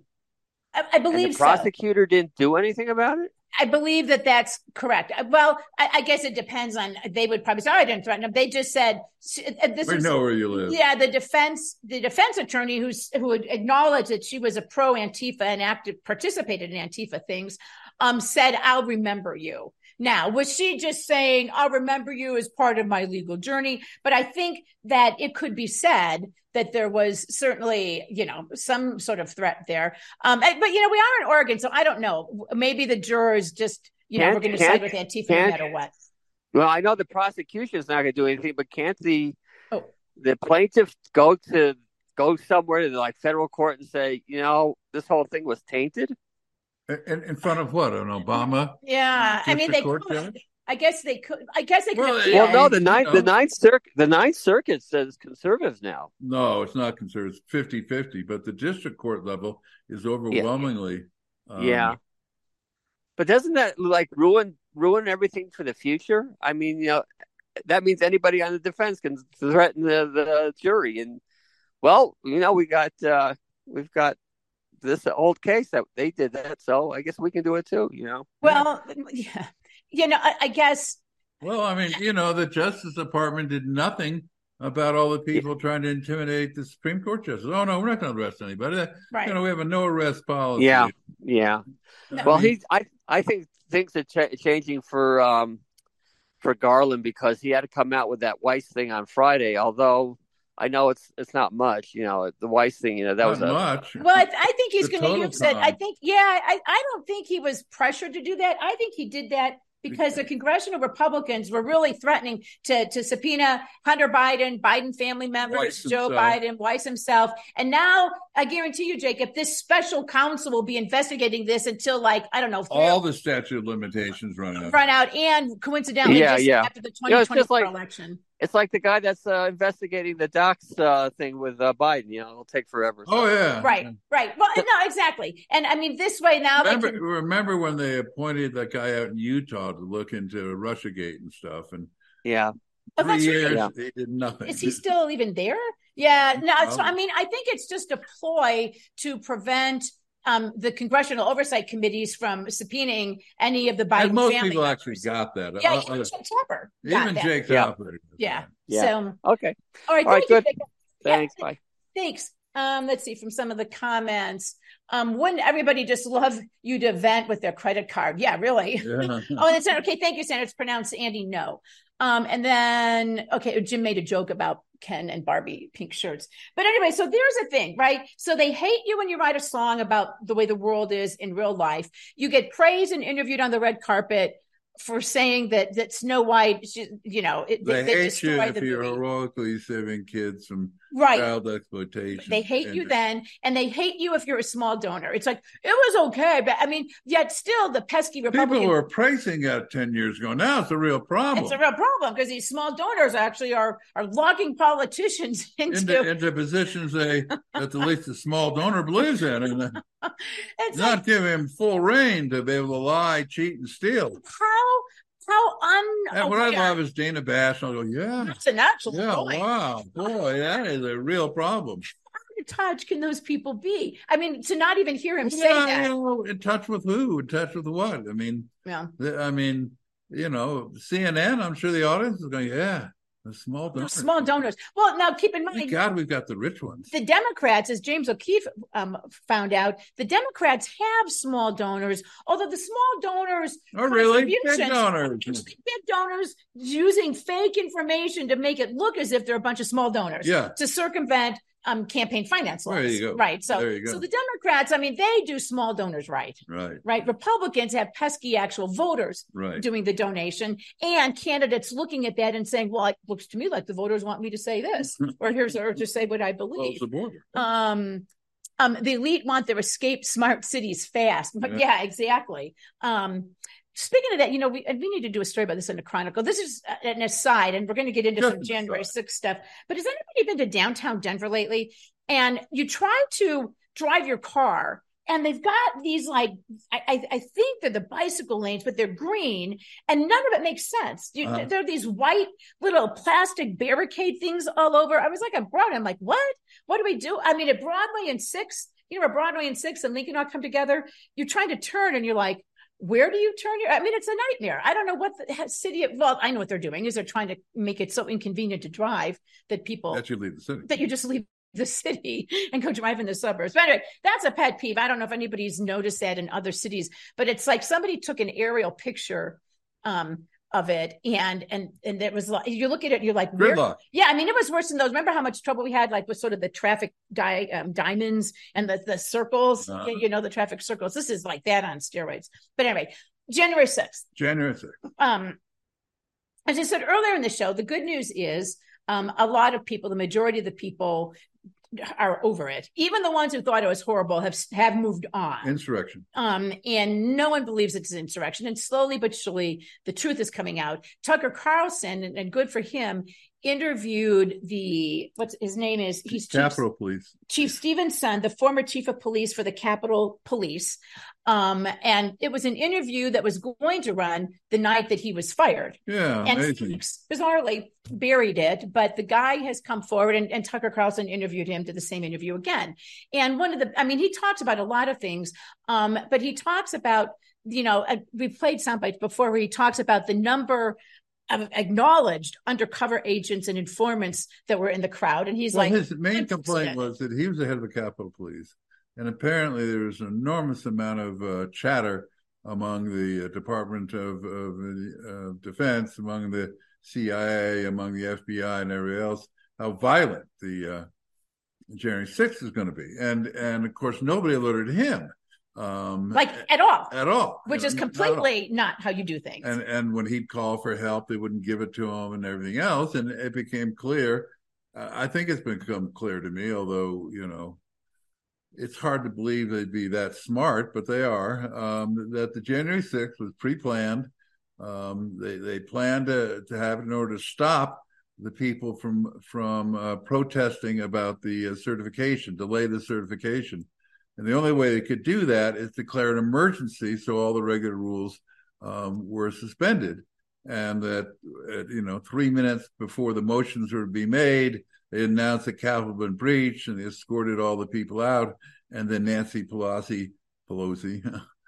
I believe and the prosecutor so. didn't do anything about it? I believe that that's correct. Well, I, I guess it depends on, they would probably say, oh, I didn't threaten them. They just said, this we was, know where you live. Yeah, the defense, the defense attorney who's, who had acknowledged that she was a pro Antifa and active, participated in Antifa things, um, said, I'll remember you. Now, was she just saying, I'll remember you as part of my legal journey? But I think that it could be said that there was certainly, you know, some sort of threat there. Um, but, you know, we are in Oregon, so I don't know. Maybe the jurors just, you know, we're going to side with Antifa no matter what. Well, I know the prosecution is not going to do anything, but can't the oh. the plaintiff go to go somewhere to like federal court and say, you know, this whole thing was tainted? In, in front of what? An Obama? Yeah, I mean, they could. Judge? I guess they could. I guess they could. Well, well no, the ninth, you know, the ninth circuit, the ninth circuit says conservative now. No, it's not conservative. It's fifty-fifty, but the district court level is overwhelmingly. Yeah. Um, yeah. But doesn't that like ruin ruin everything for the future? I mean, you know, that means anybody on the defense can threaten the, the jury, and well, you know, we got uh, we've got. This old case that they did that, so I guess we can do it too, you know. Well, yeah, you know, I, I guess. Well, I mean, you know, the Justice Department did nothing about all the people yeah. trying to intimidate the Supreme Court justice. Oh no, we're not going to arrest anybody. Right. You know, we have a no arrest policy. Yeah, yeah. No. Well, he, I, I think things are ch- changing for um for Garland because he had to come out with that Weiss thing on Friday, although. I know it's it's not much, you know, the Weiss thing, you know, that not was a, much. Well, I, I think he's going to use it. I think, yeah, I, I don't think he was pressured to do that. I think he did that because the congressional Republicans were really threatening to, to subpoena Hunter Biden, Biden family members, Weiss Joe himself. Biden, Weiss himself. And now I guarantee you, Jacob, this special counsel will be investigating this until like, I don't know. All the statute of limitations run out. Run out. And coincidentally, yeah, just yeah. after the twenty twenty-four you know, it's like, election. It's like the guy that's uh, investigating the docs uh, thing with uh, Biden. You know, it'll take forever. So. Oh, yeah. Right, right. Well, no, exactly. And I mean, this way now. Remember, can... remember when they appointed that guy out in Utah to look into Russiagate and stuff? And yeah. Oh, three that's years, right. yeah. they did nothing. Is he still even there? Yeah. No, so, I mean, I think it's just a ploy to prevent um, the congressional oversight committees from subpoenaing any of the Biden and most family people members. actually got that. Yeah, uh, even uh, Jake Tapper got even that. Jake yeah. Tapper. Yeah. yeah. So okay. All right. All right. Good. Good. Thanks. Yeah, Bye. Thanks. Um, let's see from some of the comments. Um, wouldn't everybody just love you to vent with their credit card? Yeah, really. Yeah. Oh, and it's okay. Thank you, Senator. It's pronounced Andy. No. Um, and then okay, Jim made a joke about Ken and Barbie pink shirts. But anyway, so there's a thing, right? So they hate you when you write a song about the way the world is in real life. You get praised and interviewed on the red carpet for saying that that Snow White, you know, it, they, they, they hate you if the you're movie. heroically saving kids from right. child exploitation. They hate and, you then, and they hate you if you're a small donor. It's like, it was okay, but I mean, yet still the pesky Republican... People were praising that ten years ago. Now it's a real problem. It's a real problem because these small donors actually are are locking politicians into... Into, into positions they, that at least the small donor believes in, and it's not like, giving him full reign to be able to lie, cheat, and steal. How... How un... And what I love is Dana Bash. I'll go, yeah. That's an actual Yeah, point. wow. Boy, that is a real problem. How in touch can those people be? I mean, to not even hear him yeah, say that. You know, in touch with who? In touch with what? I mean, yeah. I mean, you know, C N N, I'm sure the audience is going, yeah. The small donors. Small donors. Well, now keep in mind. Thank God we've got the rich ones. The Democrats, as James O'Keefe um, found out, the Democrats have small donors, although the small donors. Oh, really? Big donors. Big donors using fake information to make it look as if they're a bunch of small donors. Yeah. To circumvent um, campaign finance laws. There you go. Right. So, there you go. so the Democrats, I mean, they do small donors right. Right. Right. Republicans have pesky actual voters right. doing the donation, and candidates looking at that and saying, well, it looks to me like the voters want me to say this, or here's or to say what I believe. Close the border. Um, um, the elite want their escape smart cities fast. But yeah, yeah exactly. Um, Speaking of that, you know, we we need to do a story about this in the Chronicle. This is an aside, and we're going to get into Just some January sixth stuff. But has anybody been to downtown Denver lately? And you try to drive your car, and they've got these, like, I, I think they're the bicycle lanes, but they're green, and none of it makes sense. You, uh-huh. There are these white little plastic barricade things all over. I was like, I'm Broadway. I'm like, what? What do we do? I mean, at Broadway and sixth, you know, Broadway and sixth and Lincoln all come together. You're trying to turn, and you're like, where do you turn your, I mean, it's a nightmare. I don't know what the city, well, I know what they're doing is they're trying to make it so inconvenient to drive that people, that you leave the city, that you just leave the city and go drive in the suburbs. But anyway, that's a pet peeve. I don't know if anybody's noticed that in other cities, but it's like somebody took an aerial picture um, of it. And, and, and it was like, you look at it, you're like, gridlock. Yeah. I mean, it was worse than those. Remember how much trouble we had, like with sort of the traffic di- um, diamonds and the, the circles, uh-huh. you know, the traffic circles. This is like that on steroids. But anyway, January sixth. January sixth. Um, as I said earlier in the show, the good news is um, a lot of people, the majority of the people are over it. Even the ones who thought it was horrible have have moved on. Insurrection. Um, and no one believes it's an insurrection. And slowly but surely, the truth is coming out. Tucker Carlson, and, and good for him, interviewed the, what's his name is? He's Capitol Chief, Police. Chief Stevenson, the former chief of police for the Capitol Police. Um, and it was an interview that was going to run the night that he was fired. Yeah, and amazing. Bizarrely buried it, but the guy has come forward, and, and Tucker Carlson interviewed him, did the same interview again. And one of the, I mean, he talks about a lot of things, um, but he talks about, you know, uh, we played sound bites before where he talks about the number of acknowledged undercover agents and informants that were in the crowd. And he's well, like, his main complaint was that he was the head of the Capitol Police. And apparently there was an enormous amount of uh, chatter among the uh, Department of, of uh, Defense, among the C I A, among the F B I and everybody else, how violent the uh, January sixth is going to be. And, and of course, nobody alerted him. Um, like at all. At all. Which you is know, completely not, not how you do things. And, and when he'd call for help, they wouldn't give it to him and everything else. And it became clear. Uh, I think it's become clear to me, although, you know, it's hard to believe they'd be that smart, but they are, um, that the January sixth was pre-planned. Um, they, they planned to, to have it in order to stop the people from, from uh, protesting about the uh, certification, delay the certification. And the only way they could do that is declare an emergency, so all the regular rules um, were suspended. And that, uh, you know, three minutes before the motions were to be made, they announced the Capitol had been breached, and they escorted all the people out. And then Nancy Pelosi, Pelosi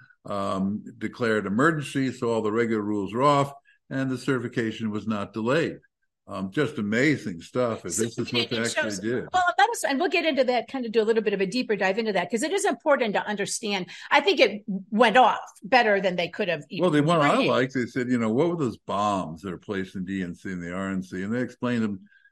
um, declared emergency, so all the regular rules were off, and the certification was not delayed. Um, just amazing stuff. If this is what they actually shows, did. Well, that was, and we'll get into that, kind of do a little bit of a deeper dive into that, because it is important to understand. I think it went off better than they could have. Well, the one I liked, they said, you know, what were those bombs that are placed in D N C and the R N C? And they explained them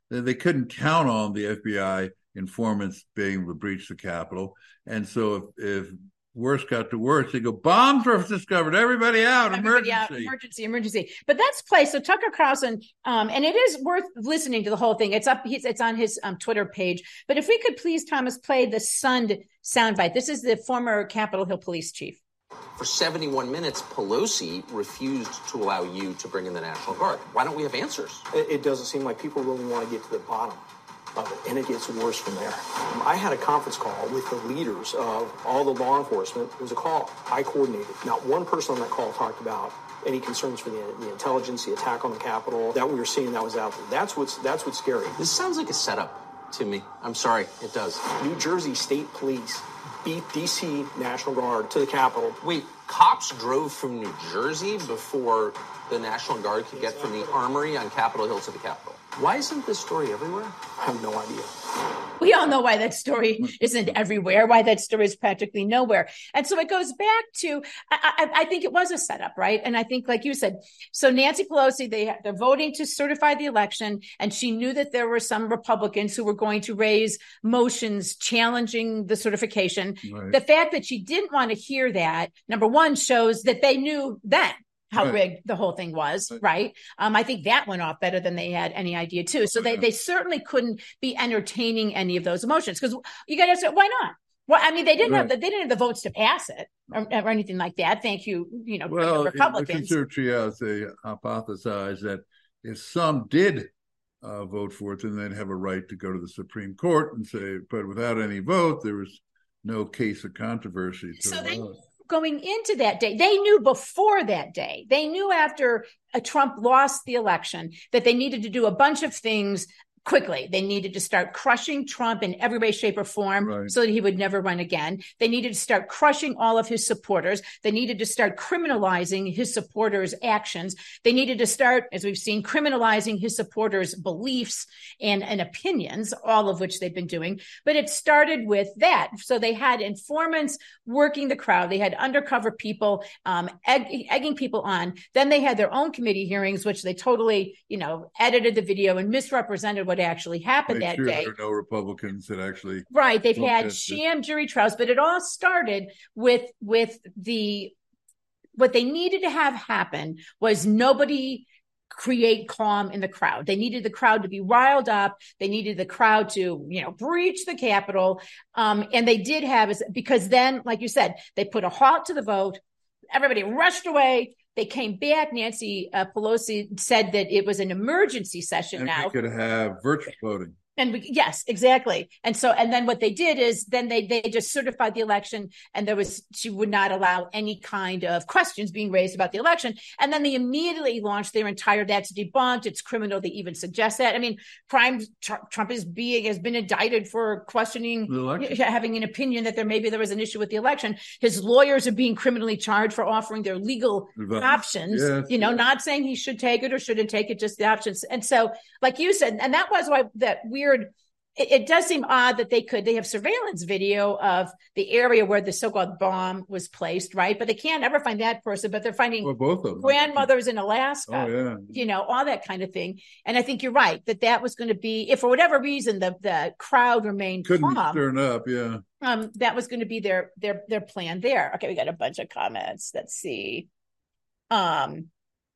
they couldn't count on the F B I informants being able to breach the Capitol. And so if, if worse got to worse, they go, bombs were discovered, everybody out, everybody emergency. out, emergency, emergency. But that's play. So Tucker Carlson, um, and it is worth listening to the whole thing. It's up, it's on his um, Twitter page. But if we could please, Thomas, play the Sund soundbite. This is the former Capitol Hill police chief. For seventy-one minutes, Pelosi refused to allow you to bring in the National Guard. Why don't we have answers? It, it doesn't seem like people really want to get to the bottom of it, and it gets worse from there. Um, I had a conference call with the leaders of all the law enforcement. It was a call I coordinated. Not one person on that call talked about any concerns for the, the intelligence, the attack on the Capitol that we were seeing that was out there. That's what's that's what's scary. This sounds like a setup to me. I'm sorry, it does. New Jersey State Police beat D C National Guard to the Capitol. Wait, cops drove from New Jersey before the National Guard could get from the Armory on Capitol Hill to the Capitol. Why isn't this story everywhere? I have no idea. We all know why that story isn't everywhere, why that story is practically nowhere. And so it goes back to, I, I, I think it was a setup, right? And I think, like you said, so Nancy Pelosi, they, they're voting to certify the election, and she knew that there were some Republicans who were going to raise motions challenging the certification. Right. The fact that she didn't want to hear that, number one, shows that they knew then how right. rigged the whole thing was, right? right? Um, I think that went off better than they had any idea too. So they, they certainly couldn't be entertaining any of those emotions, because you got to say, why not? Well, I mean, they didn't right. have the, they didn't have the votes to pass it or, or anything like that. Thank you, you know, well, the Republicans. Well, yes, they hypothesized that if some did uh, vote for it, then they'd have a right to go to the Supreme Court and say, but without any vote, there was no case of controversy. So they. Going into that day, they knew before that day, they knew after uh, Trump lost the election that they needed to do a bunch of things quickly. They needed to start crushing Trump in every way, shape, or form right. so that he would never run again. They needed to start crushing all of his supporters. They needed to start criminalizing his supporters' actions. They needed to start, as we've seen, criminalizing his supporters' beliefs and, and opinions, all of which they've been doing. But it started with that. So they had informants working the crowd. They had undercover people um, egg, egging people on. Then they had their own committee hearings, which they totally, you know, edited the video and misrepresented what actually happened Make that sure day. There are no Republicans that actually right. They've had sham jury trials, but it all started with with the what they needed to have happen was nobody create calm in the crowd. They needed the crowd to be riled up. They needed the crowd to, you know, breach the Capitol. Um, and they did have is because then, like you said, they put a halt to the vote. Everybody rushed away. They came back. Nancy uh, Pelosi said that it was an emergency session and now. We could have virtual voting. And we, yes, exactly. And so, and then what they did is then they they just certified the election, and there was, she would not allow any kind of questions being raised about the election. And then they immediately launched their entire, that's debunked. It's criminal to even suggest that. I mean, crime, Trump is being, has been indicted for questioning, having an opinion that there maybe there was an issue with the election. His lawyers are being criminally charged for offering their legal Advice. options, yes, you know, yes. not saying he should take it or shouldn't take it, just the options. And so, like you said, and that was why that weird, it, it does seem odd that they could, they have surveillance video of the area where the so-called bomb was placed, right? But they can't ever find that person, but they're finding well, both of them. grandmothers in Alaska, oh, yeah. you know, all that kind of thing. And I think you're right, that that was going to be, if for whatever reason, the, the crowd remained Couldn't calm. Couldn't stirring up, yeah. Um, that was going to be their, their, their plan there. Okay, we got a bunch of comments. Let's see. Um,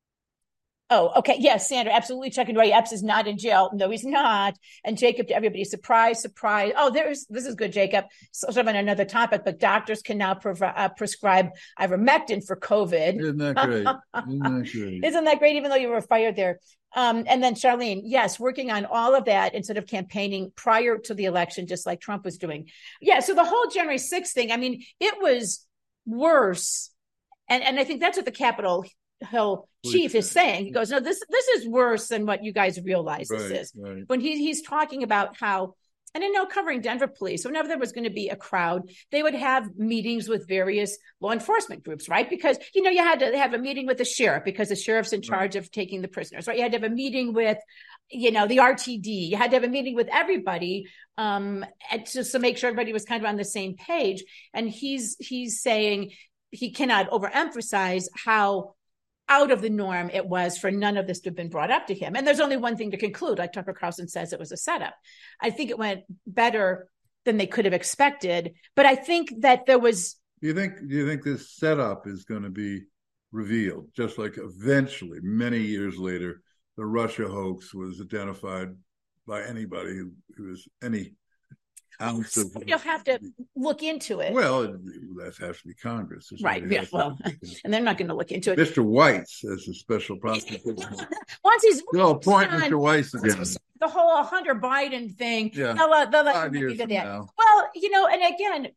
Oh, okay. Yes, Sandra, absolutely checking right. Epps is not in jail. No, he's not. And Jacob, to everybody, surprise, surprise. Oh, there's, this is good, Jacob. So, sort of on another topic, but doctors can now prov- uh, prescribe ivermectin for COVID. Isn't that great? Isn't that great? Isn't that great, even though you were fired there? Um, and then Charlene, yes, working on all of that instead of campaigning prior to the election, just like Trump was doing. Yeah, so the whole January sixth thing, I mean, it was worse. And, and I think that's what the Capitol Hill chief is saying. He goes, no, this this is worse than what you guys realize right, this is. Right. When he, he's talking about how, and I know covering Denver police, whenever there was going to be a crowd, they would have meetings with various law enforcement groups, right? Because, you know, you had to have a meeting with the sheriff because the sheriff's in charge right. of taking the prisoners, right? You had to have a meeting with, you know, the R T D. You had to have a meeting with everybody um, and just to make sure everybody was kind of on the same page. And he's he's saying he cannot overemphasize how out of the norm it was for none of this to have been brought up to him. And there's only one thing to conclude, like Tucker Carlson says, it was a setup. I think it went better than they could have expected. But I think that there was... Do you think, do you think this setup is going to be revealed, just like eventually, many years later, the Russia hoax was identified by anybody who, who was any ounce of... You'll have to look into it. Well, that has to be Congress. Right, yeah, well, and they're not going to look into it. Mister Weitz as a special prosecutor. Once he's... No, point Mister Weitz again. The whole Hunter Biden thing. Yeah, they'll, they'll let five years that. from now. Well, you know, and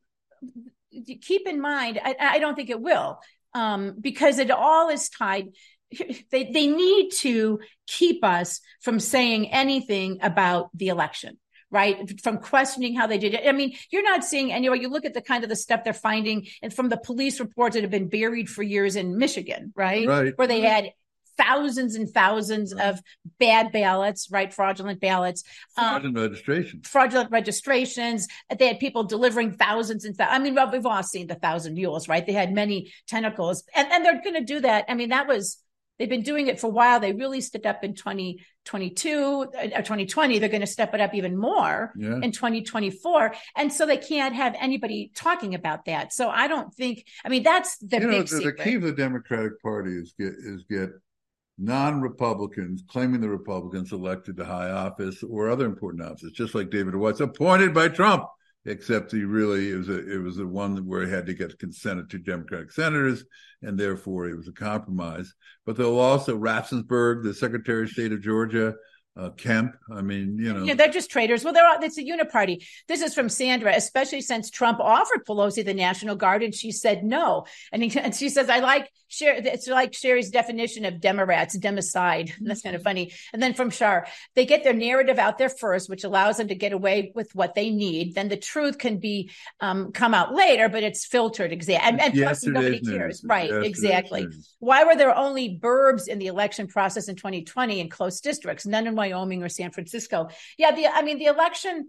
again, keep in mind, I, I don't think it will, um, because it all is tied... They they need to keep us from saying anything about the election, right? From questioning how they did it. I mean, you're not seeing anyway. You look at the kind of the stuff they're finding, and from the police reports that have been buried for years in Michigan, right, right. where they had thousands and thousands of bad ballots, right, fraudulent ballots, fraudulent um, registrations, fraudulent registrations. They had people delivering thousands and thousands. I mean, well, we've all seen the thousand mules, right? They had many tentacles, and and they're going to do that. I mean, that was. They've been doing it for a while. They really stepped up in twenty twenty-two or twenty twenty. They're going to step it up even more yeah. in twenty twenty-four. And so they can't have anybody talking about that. So I don't think, I mean, that's the you big know, the, secret. The key of the Democratic Party is get, is get non-Republicans claiming the Republicans elected to high office or other important offices, just like David Weiss, appointed by Trump. Except he really it was a it was the one where he had to get consent of two Democratic senators, and therefore it was a compromise. But they'll also Raffensperger, the Secretary of State of Georgia, uh, Kemp. I mean, you know, yeah, they're just traitors. Well, they're all, it's a uniparty. This is from Sandra, especially since Trump offered Pelosi the National Guard and she said no. And, he, and she says, I like Sher- it's like Sherry's definition of Democrats, democide. That's kind of funny. And then from Shar, they get their narrative out there first, which allows them to get away with what they need. Then the truth can be um, come out later, but it's filtered. Exactly. And, and plus nobody cares. Right. Yesterday's exactly. News. Why were there only burbs in the election process in twenty twenty in close districts? None in Wyoming or San Francisco. Yeah. The, I mean, the election,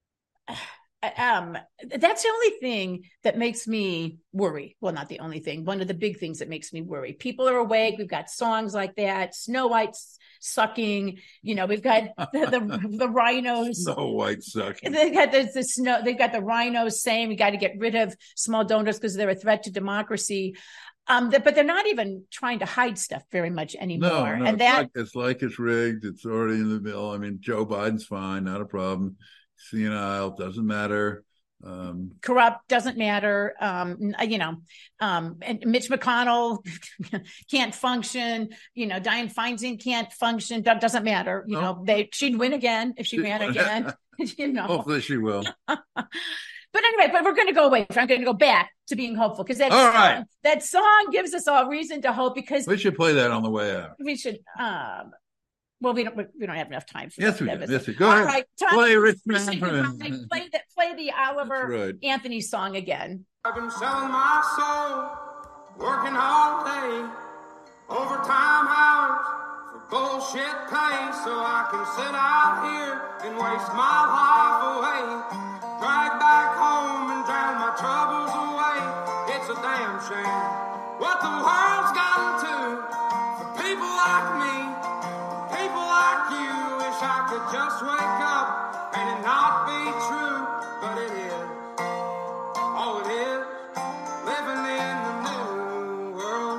um, that's the only thing that makes me worry. Well, not the only thing. One of the big things that makes me worry. People are awake. We've got songs like that. Snow White's sucking. You know, we've got the the, the rhinos. Snow White sucking. They've got the, the snow. They've got the rhinos saying we got to get rid of small donors because they're a threat to democracy. Um, but they're not even trying to hide stuff very much anymore. No, no, and it's that like, it's like it's rigged. It's already in the bill. I mean, Joe Biden's fine, not a problem. Senile, doesn't matter. Um, corrupt, doesn't matter. Um, you know, um, and Mitch McConnell can't function. You know, Dianne Feinstein can't function. That doesn't matter. You no. know, they she'd win again if she ran again. You know, hopefully she will. But anyway, but we're going to go away. I'm going to go back to being hopeful because that all song, right. that song gives us all reason to hope. Because we should play that on the way out. We should. Um, well, we don't. We don't have enough time for yes, that. We do. Yes, we do. Go all ahead. Right, Tom, play Rich Man. Play the play the Oliver right. Anthony song again. I've been selling my soul, working all day, overtime hours for bullshit pay, so I can sit out here and waste my life away. Drag back home and drown my troubles away. It's a damn shame what the world's gotten to for people like me, people like you. Wish I could just wake up and it not be true, but it is. Oh, it is living in the new world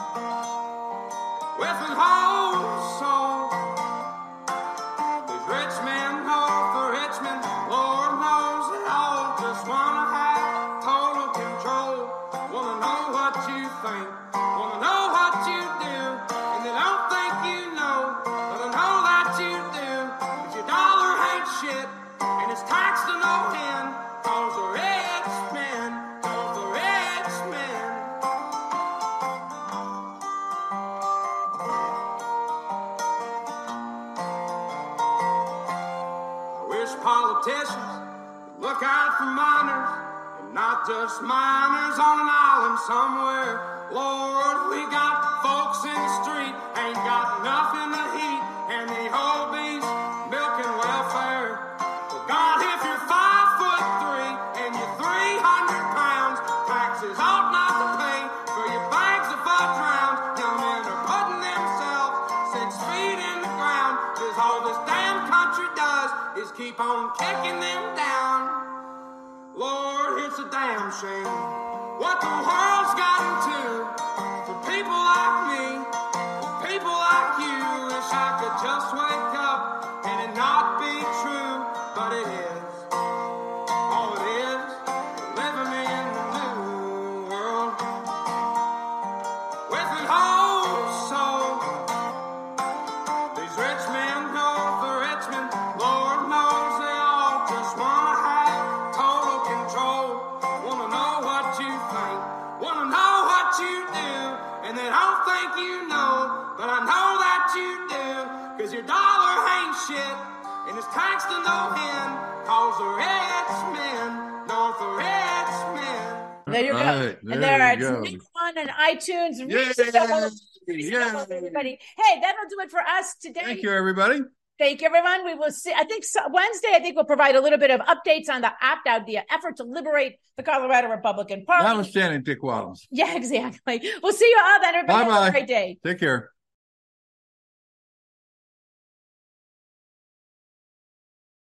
with an whole soul. These rich men go for rich men, Lord knows they all just wanna have total control. Wanna know what you think, wanna know what you do, and they don't think you know, but I know that you do. But your dollar ain't shit, and it's taxed to no end, cause the rich men, cause the rich men. I wish politicians would look out for minors, and not just minors on an island somewhere. Lord, we got folks in the street, ain't got nothing to eat, and the whole beast milking welfare. Well, God, if you're five foot three and you're three hundred pounds, taxes ought not to pay for your bags of fudge rounds. Young men are I'm kicking them down. Lord, it's a damn shame what the world's gotten to for people like me, for people like you. Wish I could just wake up and it not be true, but it is. All it is, living in the new world with an old soul. These rich men go for Richmond, Lord knows they all just wanna have total control. Wanna know what you think, wanna know what you do, and they don't think you know, but I know that you do, cause your dollar ain't shit, and it's thanks to no end, cause the rich men know the rich men. There you go. Right, and there there you it's go. number one on iTunes. Yay! Reasonable, Yay! reasonable, everybody. Hey, that'll do it for us today. Thank you, everybody. Thank you, everyone. We will see. I think so, Wednesday, I think we'll provide a little bit of updates on the opt-out, the effort to liberate the Colorado Republican Party. Notwithstanding Dick Wadhams. Yeah, exactly. We'll see you all then. Everybody have Bye-bye. a great day. Take care.